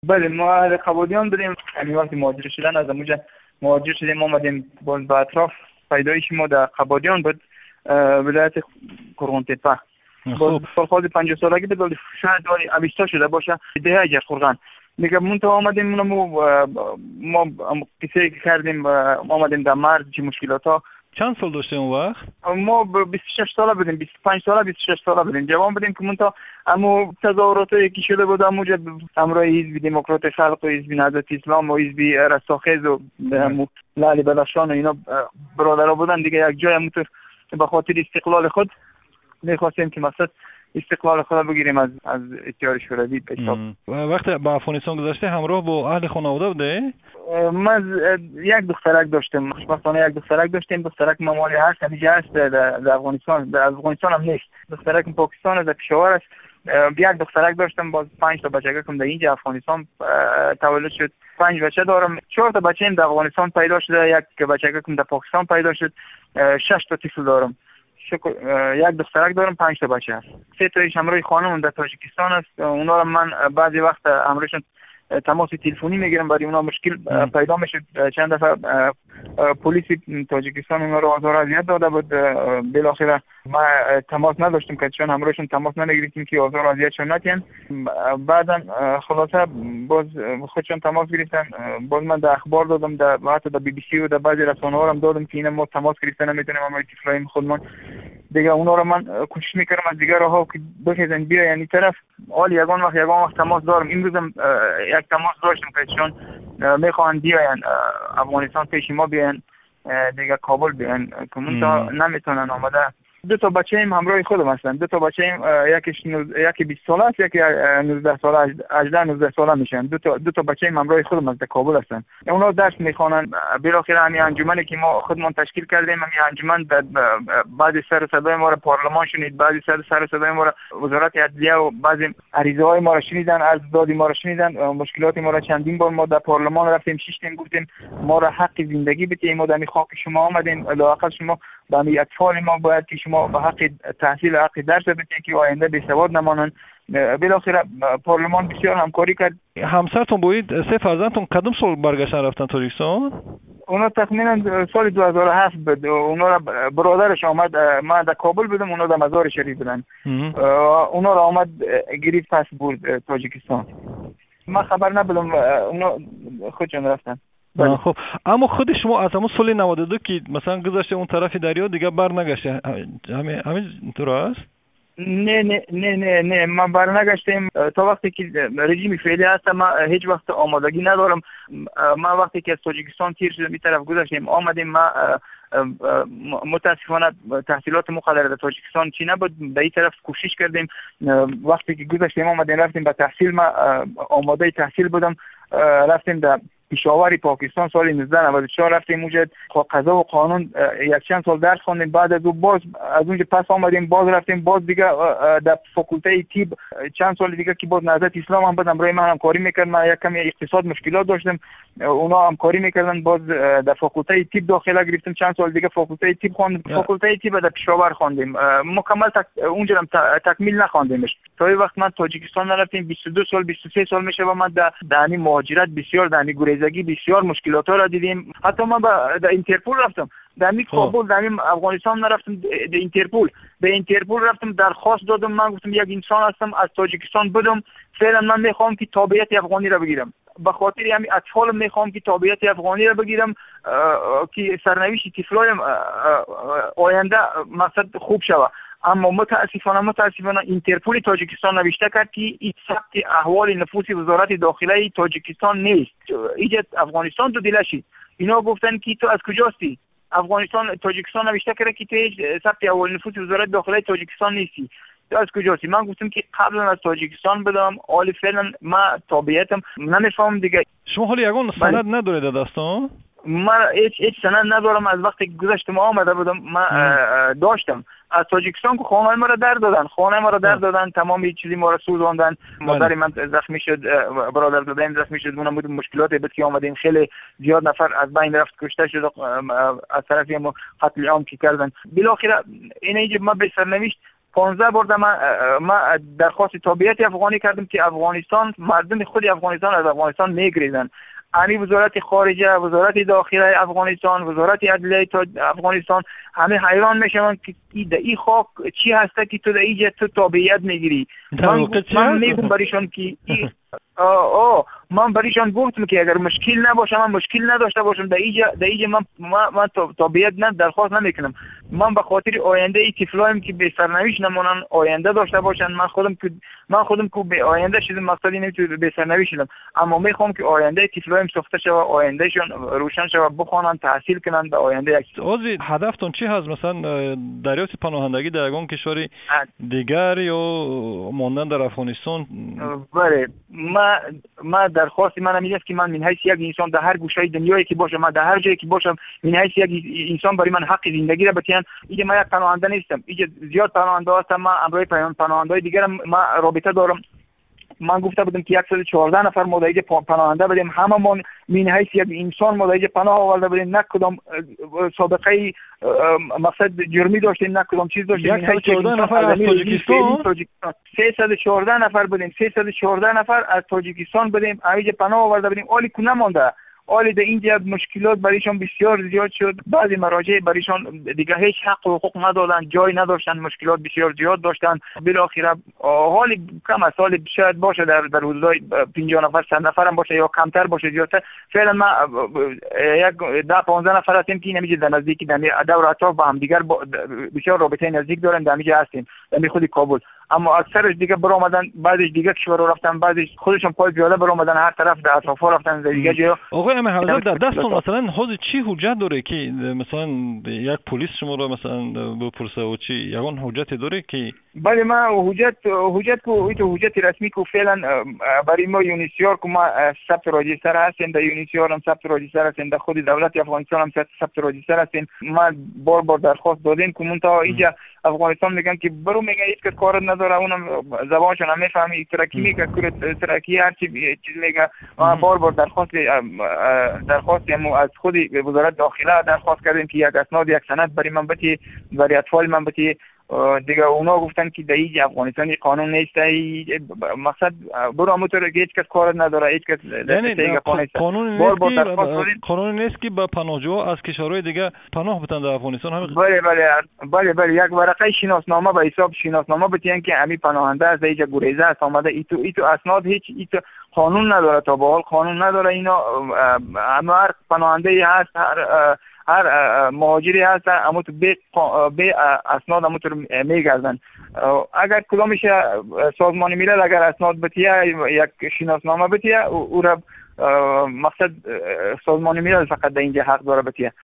بله ما اهل قبادیان بودیم. همین وقتی مهاجر شدن از اونجا مهاجر شدیم، ما اومدیم باز به اطراف. پیدایش ما در قبادیان بود، ولایت قرغن‌تپه. باز سالخواد 50 سالگی بود، شاید اویستا شده باشه ده اجر قرغن دیگه. من تا آمدیم ما قصه که کردیم، ما آمدیم در مرز چه مشکلات. چند سال داشتیم اون وقت؟ ما 26 ساله بودیم، 25 ساله 26 ساله بودیم، جوان بودیم که من تا امو تظاهرات یکی شده بود اموجا همراه حزب دموکرات خلق و حزب نهضت اسلام و حزب رستاخیز و لالی بدخشان و اینا برادرها بودن دیگه. یک جای همونطور به خاطر استقلال خود میخواستیم که مقصد استقلال خود بگیریم از اتحاد شوروی به حساب. وقتی به افغانستان گذشته همراه با اهل خانواده بوده؟ من یک دخترک داشتم، خوشبختانه یک دخترک داشتیم. دخترک مامانی هست، همیشه هست در افغانستان. در افغانستان هم نیست، دخترک پاکستان است، در پشاور است. یک دخترک داشتم، باز 5 تا بچه کم در اینجا افغانستان تولد شد. 5 بچه دارم. 4 تا بچه در افغانستان پیدا شده، یک بچه کم در پاکستان پیدا شد. 6 تا طفل دارم. یک دخترک دارم، 5 تا بچه هست. 3 تایش همراه خانم در تاجیکستان است. اونا رو من بعضی وقت همراهشون تماس تلفنی میگیرم، برای اونا مشکل پیدا میشه. چند دفعه پلیس تاجیکستان اونا رو آزار و اذیت داده بود. بالاخره ما تماس نداشتیم که چون همراهشون تماس نمیگرفتیم که آزار و اذیتشون نکنن. بعدا خلاصه باز خودشون تماس گرفتن، باز من در اخبار دادم، در حتی در بی بی سی و در بعضی رسانه‌ها هم دادم که اینا ما تماس گرفتن نمیتونیم اما طفلای خودمان دیگه. اونا رو من کوشش میکردم از دیگه راه‌ها که بخیزن بیا، یعنی طرف حال یگان وقت تماس دارم. امروزم یک تماس داشتم که چون میخوان بیاین افغانستان پیش ما بیاین دیگه کابل بیاین که من تا نمیتونن آمده. 2 تا بچه‌ایم همراه خودم هستن. 2 تا بچه‌ایم، یکی 20 ساله است، یکی 19 ساله 18-19 ساله میشن. 2 تا بچه‌ایم همراه خودم از کابل هستن. اونا درس میخوانن. بالاخره همین انجمنی که ما خودمون تشکیل کردیم، همین انجمن بعضی سر صدای ما را پارلمان شنید، بعضی سر صدای ما را وزارت عدلیه و بعضی عریضه های ما را شنیدن، عرض دادی ما را شنیدن، مشکلات ما را چندین بار ما در پارلمان رفتیم شیشتیم، گفتیم ما را حق زندگی بدید، ما در خاک شما آمدیم، لااقل شما برای اطفال ما باید که شما به حق تحصیل، حق درس بدید که آینده بی سواد نمانند. بالاخره پارلمان بسیار همکاری کرد. همسرتون باید 3 فرزندتون کدوم سال برگشتن رفتن تاجیکستان؟ اونا تقریبا سال 2007 بود. اونا را برادرش آمد، ما در کابل بودم، اونا در مزار شریف بودن. اونا را آمد گرفت پس برد تاجیکستان. ما خبر نبودم، اونا خودشون رفتن. خب اما خود شما از همون سال 92 که مثلا گذاشته اون طرف دریا دیگه بر نگشته، همین طور است؟ نه ما بر نگشتیم تا وقتی که رژیم فعلی هست. ما هیچ وقت آمادگی ندارم. ما وقتی که از تاجیکستان تیر شدیم این طرف گذاشتیم آمدیم. ما متاسفانه تحصیلات مقدر در تاجیکستان چی نبود، به این طرف کوشش کردیم. وقتی که گذاشتیم آمدیم رفتیم به تحصیل. ما آماده تحصیل بودم، رفتیم در پشاور پاکستان سال 1994 رفتیم اونجا قضا و قانون یک چند سال درس خواندیم. بعد از اون باز از اونجا پس آمدیم، باز رفتیم باز دیگه در فاکولته طب چند سال دیگه که باز نهضت اسلام هم بودم، برای من همکاری میکرد. من یک کمی اقتصاد مشکلات داشتم، اونا همکاری میکردن، باز در فاکولته طب داخله گرفتیم. چند سال دیگه فاکولته طب خواندیم. فاکولته طب در پشاور خواندیم، مکمل اونجا هم تکمیل نخواندیمش. تا این وقت من تاجیکستان نرفتیم. 22 سال 23 سال میشه و من در مهاجرت بسیار در گریزگی بسیار مشکلات ها را دیدیم. حتی من در اینترپول رفتم، در کابل در افغانستان نرفتم، در اینترپول به اینترپول رفتم، درخواست دادم. من گفتم یک انسان هستم، از تاجیکستان بدم، فعلا من میخوام که تابعیت افغانی را بگیرم، به خاطر همین اطفال میخوام که تابعیت افغانی را بگیرم که سرنوشت طفلایم آینده مقصد خوب شوه. اما متاسفانه اینترپول تاجیکستان نوشته کرد که این ثبت احوال نفوس وزارت داخله تاجیکستان نیست، ایجاد افغانستان تو دلشی. اینا گفتن که تو از کجاستی؟ تاجیکستان نوشته کرد که تو ثبت احوال نفوس وزارت داخله تاجیکستان نیستی، تو از کجاستی؟ من گفتم که قبلا از تاجیکستان بدم، حال فعلا ما تابعیتم نمیفهم دیگه. شما حالی یگان سند ندارید دستان؟ من هیچ سند ندارم. از وقتی که گذشتم آمده بودم من داشتم از تاجیکستان که خانه ما را در دادن، تمامی چیزی ما را سوزاندن. مادر من زخمی شد، برادر زاده‌ام زخمی شد. اونم بود مشکلات بود که آمدیم، خیلی زیاد نفر از بین رفت، کشته شد از طرفی ما، قتل عام که کردن. بالاخره اینجا ما به سرنوشت 15 بار من درخواست تابعیت افغانی کردم که افغانستان، مردم خود افغانستان از افغانستان میگریزن. همه وزارت خارجه، وزارت داخله افغانستان، وزارت عدلیه افغانستان همه حیران میشن که این خاک چی هسته که تو در اینجا تو تابعیت میگیری. من میگم برایشان که من برایشان گفتم که اگر مشکل نباشه، من مشکل نداشته باشم در اینجا من تابعیت درخواست نمیکنم. من به خاطر آینده ای طفلایم که به سرنوشت نمونن، آینده داشته باشن. من خودم که به آینده شدم، مقصدی نمیتونم به سرنوشت شدم، اما میخوام که آینده طفلایم ساخته شود، آیندهشون روشن شود، بخوانن، تحصیل کنن به آینده. اوزی هدفتون چی هست؟ مثلا دریافت پناهندگی در یگان کشور دیگر یا ماندن در افغانستان؟ بله، ما درخواست من همین است که من من حیث یک انسان در هر گوشه دنیایی که باشم، من در هر جایی که باشم، من حیث یک انسان برای من حق زندگی را بتین. اینجا من یک پناهنده نیستم، اینجا زیاد پناهنده هستم. من امروی پناهنده‌های دیگر ما رابطه دارم. من گفته بودم که 114 نفر مدعی پناهنده بدیم، همه من من حیث یک انسان مدعی پناه آورده بدیم، نه کدام سابقه مقصد جرمی داشتیم، نه کدام چیز داشتیم. 114 نفر از تاجیکستان 314 نفر بدیم، 314 نفر از تاجیکستان بدیم، اینجا پناه آورده بدیم. اولی که نمانده، اولی در اینجا مشکلات برایشان بسیار زیاد شد. بعضی مراجع برایشان دیگه هیچ حق و حقوق ندادن، جای نداشتن، مشکلات بسیار زیاد داشتن. بالاخره حالی کم از حال شاید باشه در حدود 50 نفر 100 نفر هم باشه یا کمتر باشه زیادتر. فعلا ما یک 10-15 نفر هستیم که نمیشه در نزدیکی در دور اطراف با هم دیگر بسیار رابطه نزدیک دارن، در اینجا هستیم در خود کابل. اما اکثرش دیگه برآمدن، بعضش دیگه کشور رفتن، بعضش خودشون پای پیاده برآمدن، هر طرف در اطراف رفتن در دیگه جا. آقای حضرت در دستون مثلا حاضر چی حجت داره که مثلا یک پلیس شما رو مثلا بپرسه و چی یگان حجتی داره که؟ بله، ما حجت رسمی که فعلا برای ما یونیسیار که ما ثبت راجستر هستیم، در یونیسیار هم ثبت راجستر هستیم، در خود دولت افغانستان هم ثبت راجستر هستیم. ما بار درخواست دادیم که منتها اینجا افغانستان میگن که برو، میگن هیچ کس کار نداره، اونم زبانشون هم میفهمی، ترکی میگه ترکی هر چیز میگه. ما بار درخواستیم از خود وزارت داخله درخواست کردیم که یک اسناد، یک سند برای من بتی، برای اطفال من بتی. دیگه اونا گفتن که در این افغانستان قانون نیست، مقصد برو همونطور که هیچ کس کار نداره، هیچ کس قانون نیست که به پناهجوها از کشورهای دیگه پناه بدن در افغانستان. بله یک ورقه شناسنامه به حساب شناسنامه بتین که امی پناهنده از اینجا گریزه است آمده. ایتو اسناد هیچ قانون نداره، تا به حال قانون نداره. اینا هر پناهنده هست، هر مهاجری هست، اما تو به اسناد اما تو میگردن. اگر کدامش سازمان ملل اگر اسناد بتیه، یک شناسنامه بتیه، او را مقصد سازمان ملل فقط در اینجا حق داره بتیه.